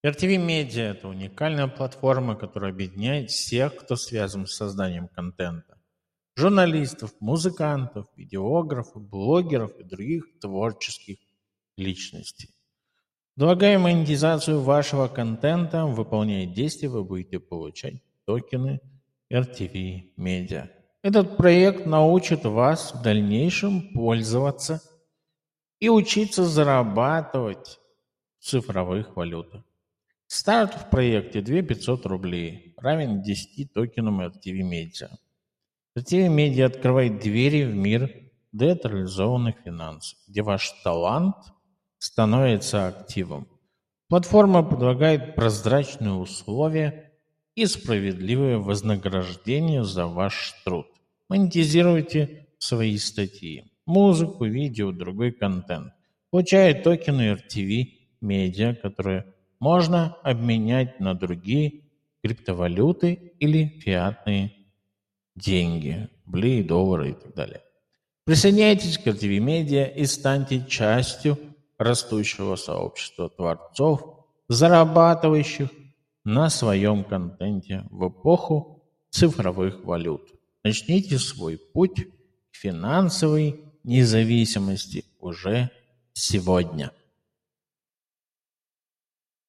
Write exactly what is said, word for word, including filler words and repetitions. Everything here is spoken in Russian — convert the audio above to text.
эр ти ви Media — это уникальная платформа, которая объединяет всех, кто связан с созданием контента. Журналистов, музыкантов, видеографов, блогеров и других творческих личностей. Предлагая монетизацию вашего контента, выполняя действия, вы будете получать токены эр ти ви Media. Этот проект научит вас в дальнейшем пользоваться и учиться зарабатывать в цифровых валютах. Старт в проекте две тысячи пятьсот рублей, равен десяти токенам эр ти ви Media. эр ти ви Media открывает двери в мир децентрализованных финансов, где ваш талант становится активом. Платформа предлагает прозрачные условия и справедливое вознаграждение за ваш труд. Монетизируйте свои статьи, музыку, видео, другой контент, получая токены эр ти ви Media, которые можно обменять на другие криптовалюты или фиатные деньги, рубли, доллары и так далее. Присоединяйтесь к эр ти ви Media и станьте частью растущего сообщества творцов, зарабатывающих на своем контенте в эпоху цифровых валют. Начните свой путь к финансовой независимости уже сегодня.